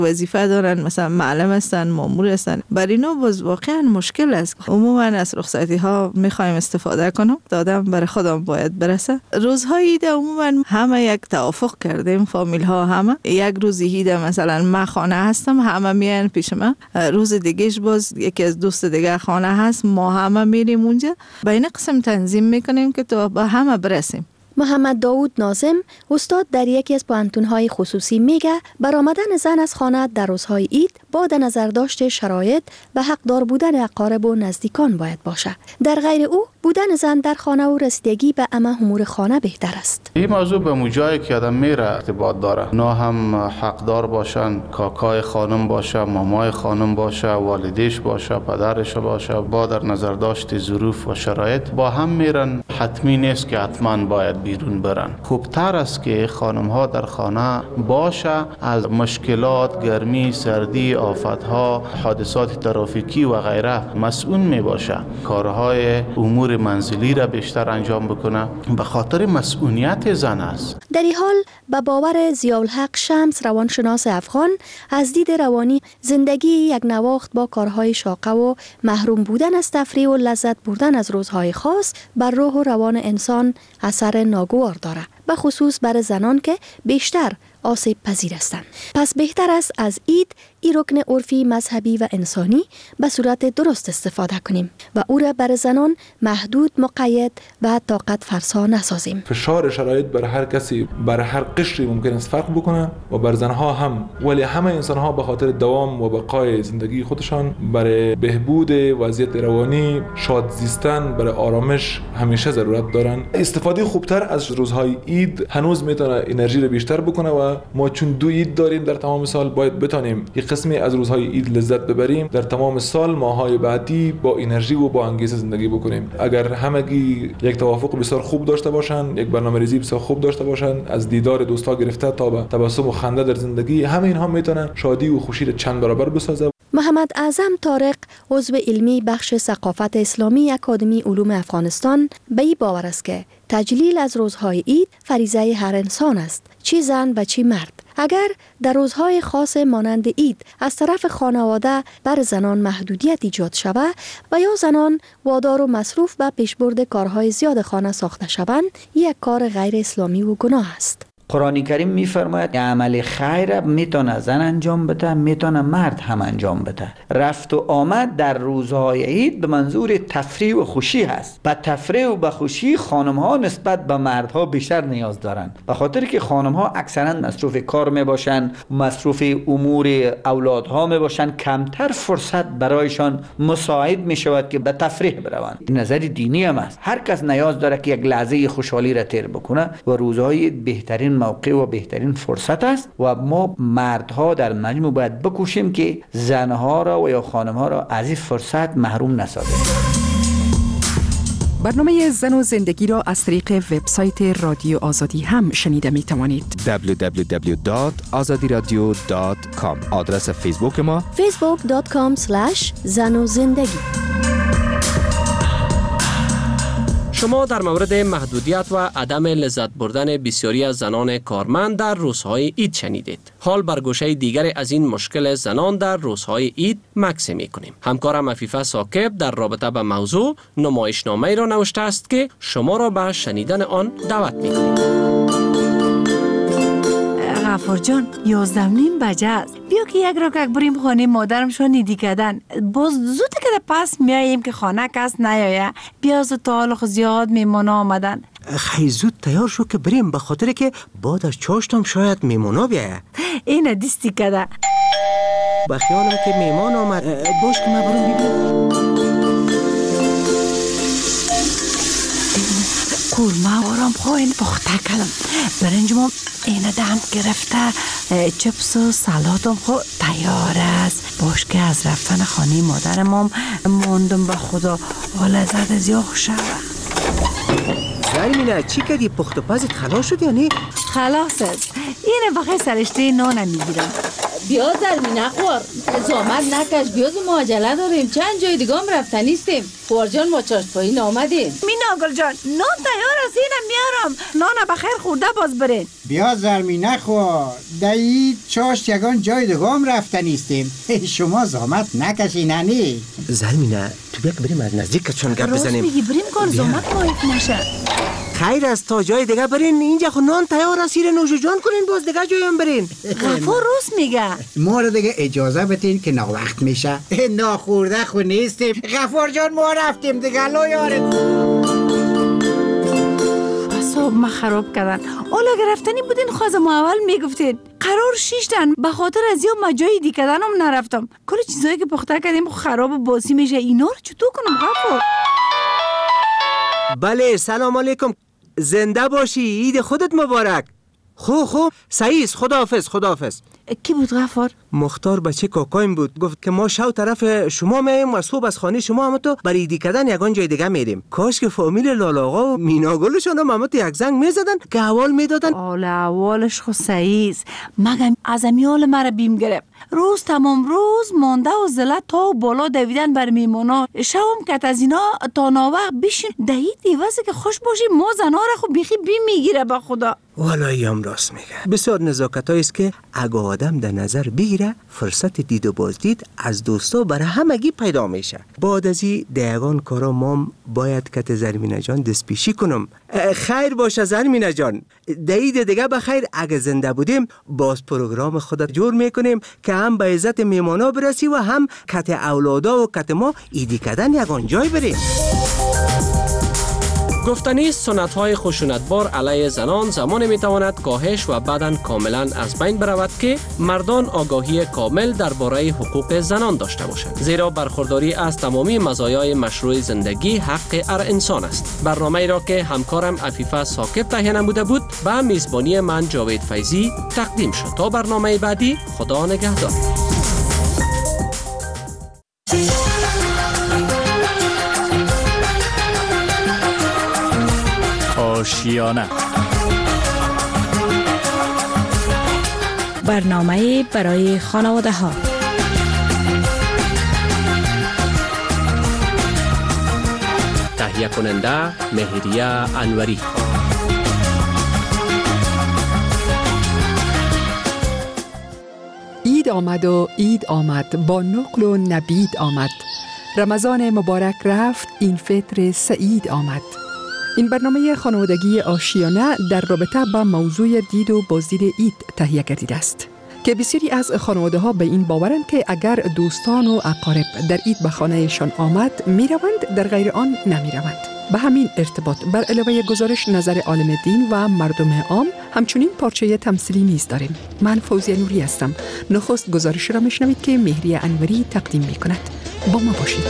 وظیفه دارن، مثلا معلم هستن، مامور هستن، برای اینا باز واقعا مشکل است. عموما از رخصتی ها میخوایم استفاده کنم، دادم برای خودم باید برسه. روزهای عید عموما همه یک توافق کردیم، فامیل ها همه یک روز عید مثلا من خانه هستم، همه میان پیش من، روز دیگهش باز یکی از دوست دیگه خانه هست، ما همه میریم اونجا، با این قسم تنظیم میکنیم که تو با همه برسیم. محمد داود ناظم استاد در یکی از پوهنتون‌های خصوصی میگه برآمدن زن از خانه در روزهای عید با در نظر داشت شرایط و حقدار بودن اقارب و نزدیکان باید باشه. در غیر او بودن زن در خانه و رسیدگی به همه امور خانه بهتر است. این موضوع به موجایی که آدم میره ارتباط داره. اونا هم حقدار باشن، کاکای خانم باشه، مامای خانم باشه، والدیش باشه، پدرش باشه، با در نظر داشت ظروف و شرایط با هم میرن. حتمی نیست که حتما باید بیرون برن. خوبتر است که خانم ها در خانه باشه، از مشکلات، گرمی، سردی، آفتها، حادثات ترافیکی و غیره مسئول می باشه. کارهای امور منزلی را بیشتر انجام بکنه، به خاطر مسئولیت زن است. در این حال به باور ضیاءالحق شمس روانشناس افغان، از دید روانی زندگی یک نواخت با کارهای شاقه و محروم بودن از تفریح و لذت بردن از روزهای خاص بر روح و روان انسان اثر ناگوار داره، به خصوص برای زنان که بیشتر آسیب پذیر هستند. پس بهتر است از عید این رکن عرفی، مذهبی و انسانی به صورت درست استفاده کنیم و او را بر زنان محدود، مقید و طاقت فرسا نسازیم. فشار شرایط بر هر کسی، بر هر قشری ممکن است فرق بکنه و بر زنها هم، ولی همه انسانها به خاطر دوام و بقای زندگی خودشان برای بهبود وضعیت روانی، شاد زیستن، برای آرامش همیشه ضرورت دارن. استفاده خوبتر از روزهای عید هنوز میتونه انرژی رو بیشتر بکنه و ما چون دو عید داریم در تمام سال باید بتونیم یک قسمی از روزهای عید لذت ببریم، در تمام سال ماهای بعدی با انرژی و با انگیزه زندگی بکنیم. اگر همگی یک توافق بسیار خوب داشته باشن، یک برنامه‌ریزی بسیار خوب داشته باشن، از دیدار دوستا گرفته تا به تبسم و خنده در زندگی، همه اینها میتونن شادی و خوشی رو چند برابر بسازه. محمد اعظم طارق، عضو علمی بخش ثقافت اسلامی اکادمی علوم افغانستان، به این باور است که تجلیل از روزهای عید فریضه هر انسان است، چی زن و چی مرد. اگر در روزهای خاص مانند عید از طرف خانواده بر زنان محدودیت ایجاد شود و یا زنان وادار و مصروف به پیشبرد کارهای زیاد خانه ساخته شوند، یک کار غیر اسلامی و گناه است. قرآن کریم میفرماید عمل خیر میتونه زن انجام بده، میتونه مرد هم انجام بده. رفت و آمد در روزهای عید به منظور تفریح و خوشی هست. به تفریح و به خوشی خانم ها نسبت به مردها بیشتر نیاز دارن، به خاطر که خانم ها اکثرا مصروف کار میباشن، مصروف امور اولادها میباشن، کمتر فرصت برایشان مساعد میشود که به تفریح بروند. این نظر دینی هم است. هر کس نیاز داره که یک لحظه خوشحالی را تیر بکنه و روزهای بهترین موقع و بهترین فرصت است و ما مردها در مجموع باید بکوشیم که زنها را و یا خانمها را از این فرصت محروم نسازیم. برنامه زن و زندگی را از طریق وبسایت رادیو آزادی هم شنیده می توانید. www.azadiradio.com. آدرس فیسبوک ما facebook.com/zanozindagi. شما در مورد محدودیت و عدم لذت بردن بسیاری از زنان کارمند در روزهای عید شنیدید. حال بر گوشه دیگر از این مشکل زنان در روزهای عید مکث می‌کنیم. همکارم عفیفه ثاقب در رابطه به موضوع نمایشنامه‌ای را نوشته است که شما را به شنیدن آن دعوت می‌کنیم. غفور جان 11:30 بجه است. بیا که یک رکک بریم خانه مادرم شو نیدی کردن. باز زود که پس میاییم که خانه کس نیایه. بیا زود تعالق زیاد میمونا آمدن. خیلی زود تیار شو که بریم، به خاطر که بعد از چاشتم شاید میمونا بیایه. این دیستی کده. با خیالم که میمان آمد. باش که ما برم ببینم. قورمه آرام خواهین پخته کردم. برنج ما اینه دم گرفته، چپس و سلاتم خود تیار است. باش که از رفتن خانه مادرم موندم به خدا لذت زیاد خوشه. زرمینه چی کردی؟ پخت و پزت خلاص شد یا نه؟ خلاص است. اینه بخی سرشته نانم میگیرم. بیا زلمی نخور، زامت نکش، بیا زو معجله داریم، چند جای دیگه هم رفتن نیستیم. خوار جان ما چاشت پایین آمدیم. مینا گل جان نان تیار است، اینم میارم، نان بخیر خورده باز برین. بیا زلمی نخور، دایی چاشت یگان جای دیگه هم رفتن نیستیم. شما زامت نکشی ننی. زلمینه تو بیا که بریم از نزدیک چون گپ بزنیم. راست میگی، بریم گل زامت مایف نشه. خیر است تا جای دیگه برین، اینجا خو نان تیار است، سیر نوش جان کنین باز دیگه جای هم برین. غفور راست میگه. ما رو دیگه اجازه بتین که وقت میشه. ناخورده خو نیستیم. غفور جان ما رفتیم دیگه لو یارت. اصاب ما خراب کردن. اولا گرفتنی بودین خواه ما اول میگفتین قرار شیشتن، به خاطر از یا مجایی دیگه هم نرفتم. کل چیزایی که پخته کردیم خراب و باسی میشه، اینا رو چطور کنم غفور؟ بله سلام علیکم، زنده باشی، عید خودت مبارک. خوب سعیس، خداحافظ. کی بود غفور؟ مختار بچه کاکایم بود، گفت که ما شو طرف شما میایم و صبح از خانه شما هم تو برای ایدی کردن یگان جای دیگه میریم. کاش که فامیل لالاغا و میناگلشون هم تو یک زنگ میزدن که احوال میدادن. احوالش خو سعیس، مگم از امیال مرا بیم گرفت. روز تمام روز مانده و زلت تا و بالا دویدن بر میمونا. شوم کت از اینا تا ناوقت بشین دهید دیوزه که خوش باشی ما زنا را خو بیخی بیم میگیره با خدا. والایی هم راست میگه. بسیار نزاکت است که اگه آدم در نظر بگیره فرصت دید و بازدید از دوستا برای همگی پیدا میشه. بعد از این دیگان کارا مام باید کت زرمینه جان دست پیشی کنم. خیر باشه زرمینه جان، دید دیگه بخیر. اگه زنده بودیم باز پروگرام خودت جور میکنیم که هم به عزت میمانا برسی و هم کت اولادا و کت ما ایدی کردن یگان جای بریم. گفتنی سنت‌های خشونتبار علیه زنان زمان میتواند کاهش و بعداً کاملاً از بین برود که مردان آگاهی کامل درباره حقوق زنان داشته باشند، زیرا برخورداری از تمامی مزایای مشروع زندگی حق هر انسان است. برنامه‌ای را که همکارم عفیفه ثاقب تهیه نموده بود به میزبانی من جاوید فیضی تقدیم شد. تا برنامه بعدی، خدا نگهدار. آشیانه، برنامه برای خانواده ها. تهیه کننده مهریه انوری. عید آمد و عید آمد، با نقل و نبید آمد. رمضان مبارک رفت، این فطر سعید آمد. این برنامه خانوادگی آشیانه در رابطه با موضوع دید و بازدید عید تهیه گردیده است که بسیاری از خانواده ها به این باورند که اگر دوستان و اقارب در عید به خانهشان آمد میروند، در غیر آن نمیروند. به همین ارتباط بر علاوه گزارش نظر عالم دین و مردم عام همچنین پارچه تمثیلی نیز داریم. من فوزیه نوری هستم. نخست گزارش را میشنوید که مهریه انوری تقدیم میکند. با ما باشید.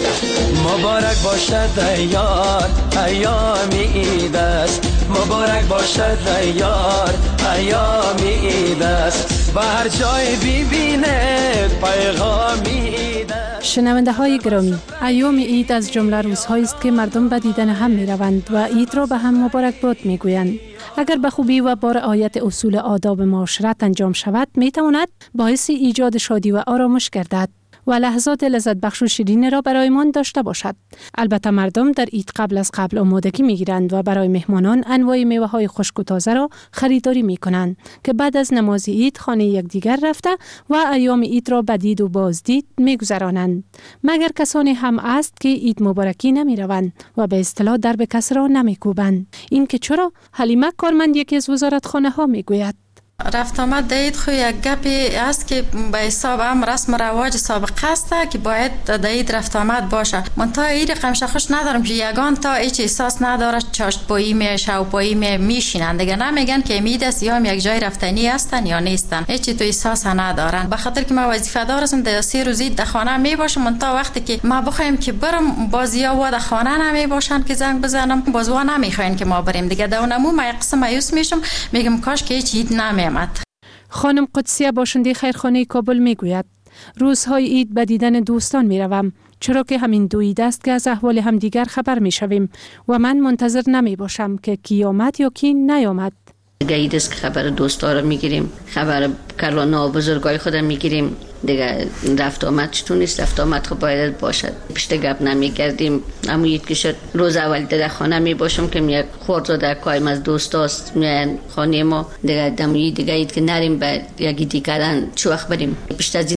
مبارک باشد ایار ایام عید است، مبارک باشد ایار ایام عید است، و هر جای ببینه پیغام عید است. شنونده های گرامی، ایام عید از جمله روزهایی است که مردم به دیدن هم می روند و عید را به هم مبارک باد می گویند. اگر به خوبی و با رعایت اصول آداب معاشرت انجام شود، می تواند باعث ایجاد شادی و آرامش گردد و لحظات لذت بخش و شیرین را برایمان داشته باشد. البته مردم در عید قبل از قبل آمادگی میگیرند و برای مهمانان انواع میوه های خشک و تازه را خریداری می کنند که بعد از نماز عید خانه یکدیگر رفته و ایام عید را به دید و بازدید می گذرانند. مگر کسانی هم است که عید مبارکی نمی روند و به اصطلاح درب کس را نمی کوبند. این که چرا؟ حلیمه کارمند یکی از وزارتخانه ها می گوید رفت آمد دید خو یک گپی است که به حساب هم رسم و رواج سابقه است که باید دید رفت آمد باشه. من تا این رقمش خوش ندارم که یگان تا هیچ احساس نداره چاشت پایی می شو پایی میشینن دیگه، نمیگن که امید است یا یک جای رفتنی هستن یا نیستن، هیچ تو احساس ندارن. به خاطر که ما وظیفه دار هستم در 3 روز در خانه می باشم، من تا وقتی که ما بخوایم که برم بازیا و در خانه نمی باشن که زنگ بزنم بازوا نمیخواین که ما بریم دیگه. دونمو ما قسم مایوس میشم، میگم کاش که هیچ عید نمی. خانم قدسیه باشنده خیرخانه کابل میگوید روزهای عید به دیدن دوستان میروم، چرا که همین 2 عید است که از احوال همدیگر خبر میشویم و من منتظر نمی باشم که کی آمد یا کی نیامد. دیگه عید است که خبر دوستا رو میگیریم، خبر کلانا و بزرگای خودم میگیریم. دیگه رفت آمد چطور نیست، رفت آمد خب باید باشد. پشت گپ نمیگردیم. اما عید که شد روز اول در خانه می باشم که یک خورد زده کایم از دوستاست میان خانه ما. دیگه دم عید دیگه عید که نریم به یکی دیگران چه وقت بریم. پشت از